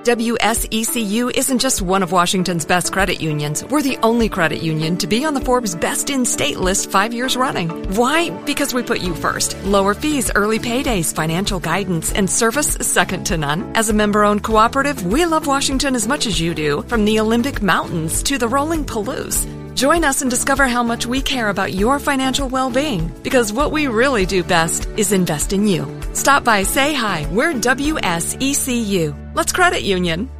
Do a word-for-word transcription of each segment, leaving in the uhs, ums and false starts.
W S E C U isn't just one of Washington's best credit unions. We're the only credit union to be on the Forbes Best in State list five years running. Why? Because we put you first. Lower fees, early paydays, financial guidance, and service second to none. As a member-owned cooperative, we love Washington as much as you do, from the Olympic Mountains to the rolling Palouse. Join us and discover how much we care about your financial well-being, because what we really do best is invest in you. Stop by, say hi. We're W S E C U. Let's credit union.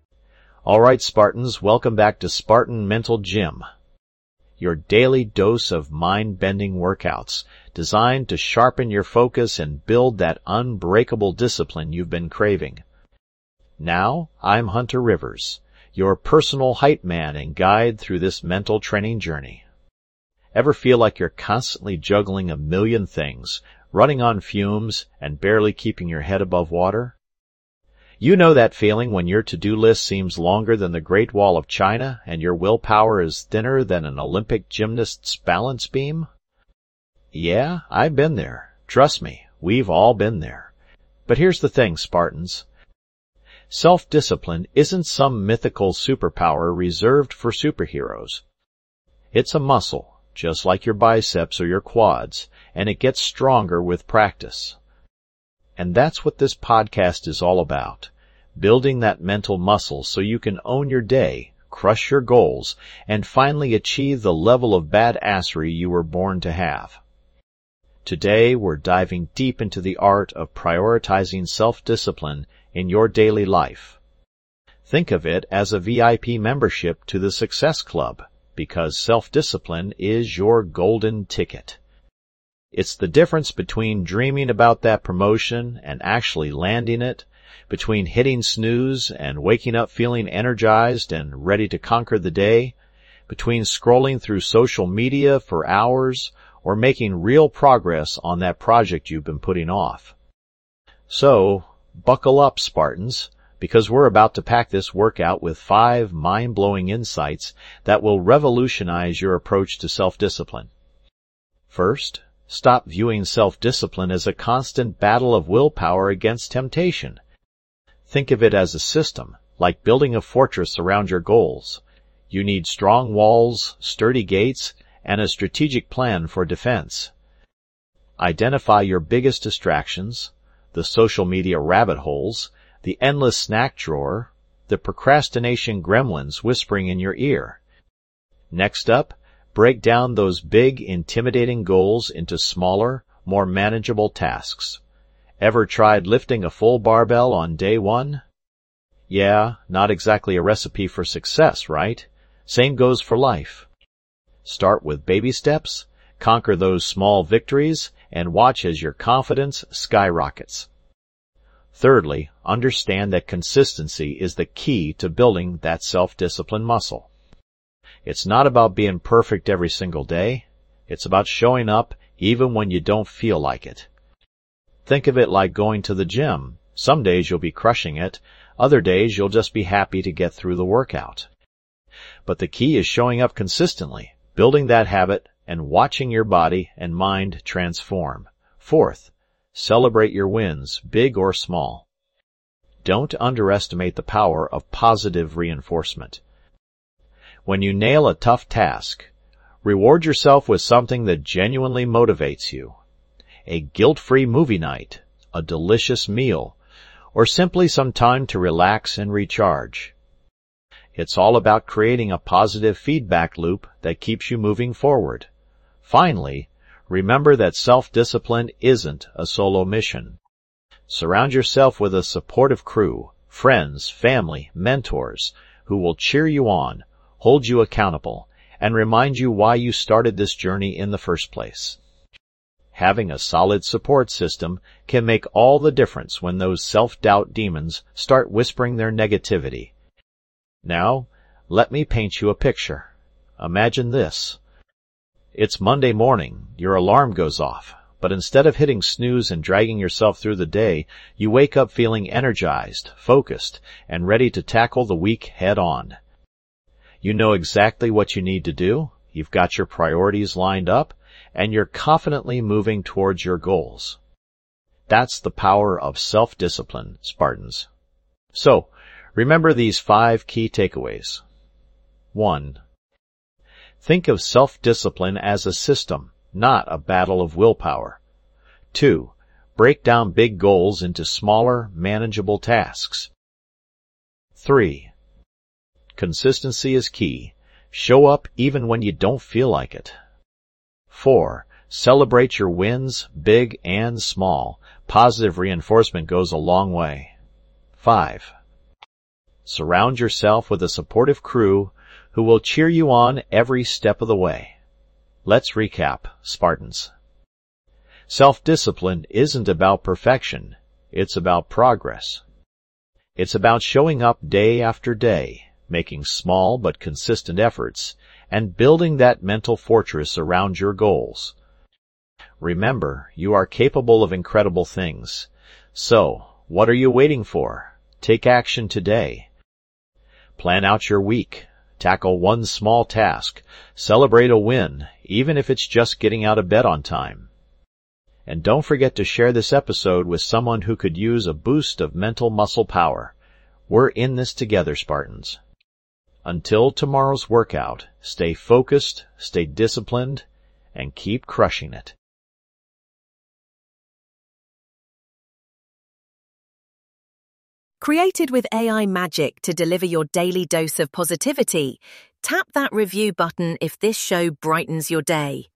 All right, Spartans, welcome back to Spartan Mental Gym, your daily dose of mind-bending workouts designed to sharpen your focus and build that unbreakable discipline you've been craving. Now, I'm Hunter Rivers, your personal hype man and guide through this mental training journey. Ever feel like you're constantly juggling a million things, running on fumes, and barely keeping your head above water? You know that feeling when your to-do list seems longer than the Great Wall of China and your willpower is thinner than an Olympic gymnast's balance beam? Yeah, I've been there. Trust me, we've all been there. But here's the thing, Spartans. Self-discipline isn't some mythical superpower reserved for superheroes. It's a muscle, just like your biceps or your quads, and it gets stronger with practice. And that's what this podcast is all about, building that mental muscle so you can own your day, crush your goals, and finally achieve the level of badassery you were born to have. Today, we're diving deep into the art of prioritizing self-discipline in your daily life. Think of it as a V I P membership to the Success Club, because self-discipline is your golden ticket. It's the difference between dreaming about that promotion and actually landing it, between hitting snooze and waking up feeling energized and ready to conquer the day, between scrolling through social media for hours or making real progress on that project you've been putting off. So, buckle up, Spartans, because we're about to pack this workout with five mind-blowing insights that will revolutionize your approach to self-discipline. First, stop viewing self-discipline as a constant battle of willpower against temptation. Think of it as a system, like building a fortress around your goals. You need strong walls, sturdy gates, and a strategic plan for defense. Identify your biggest distractions, the social media rabbit holes, the endless snack drawer, the procrastination gremlins whispering in your ear. Next up, break down those big, intimidating goals into smaller, more manageable tasks. Ever tried lifting a full barbell on day one? Yeah, not exactly a recipe for success, right? Same goes for life. Start with baby steps, conquer those small victories, and watch as your confidence skyrockets. Thirdly, understand that consistency is the key to building that self-discipline muscle. It's not about being perfect every single day. It's about showing up even when you don't feel like it. Think of it like going to the gym. Some days you'll be crushing it. Other days you'll just be happy to get through the workout. But the key is showing up consistently, building that habit, and watching your body and mind transform. Fourth, celebrate your wins, big or small. Don't underestimate the power of positive reinforcement. When you nail a tough task, reward yourself with something that genuinely motivates you. A guilt-free movie night, a delicious meal, or simply some time to relax and recharge. It's all about creating a positive feedback loop that keeps you moving forward. Finally, remember that self-discipline isn't a solo mission. Surround yourself with a supportive crew, friends, family, mentors, who will cheer you on, hold you accountable, and remind you why you started this journey in the first place. Having a solid support system can make all the difference when those self-doubt demons start whispering their negativity. Now, let me paint you a picture. Imagine this. It's Monday morning, your alarm goes off, but instead of hitting snooze and dragging yourself through the day, you wake up feeling energized, focused, and ready to tackle the week head-on. You know exactly what you need to do, you've got your priorities lined up, and you're confidently moving towards your goals. That's the power of self-discipline, Spartans. So, Remember these five key takeaways. one. Think of self-discipline as a system, not a battle of willpower. two. Break down big goals into smaller, manageable tasks. three. Consistency is key. Show up even when you don't feel like it. four. Celebrate your wins, big and small. Positive reinforcement goes a long way. five. Surround yourself with a supportive crew who will cheer you on every step of the way. Let's recap, Spartans. Self-discipline isn't about perfection. It's about progress. It's about showing up day after day, making small but consistent efforts, and building that mental fortress around your goals. Remember, you are capable of incredible things. So, what are you waiting for? Take action today. Plan out your week. Tackle one small task. Celebrate a win, even if it's just getting out of bed on time. And don't forget to share this episode with someone who could use a boost of mental muscle power. We're in this together, Spartans. Until tomorrow's workout, stay focused, stay disciplined, and keep crushing it. Created with A I magic to deliver your daily dose of positivity, tap that review button if this show brightens your day.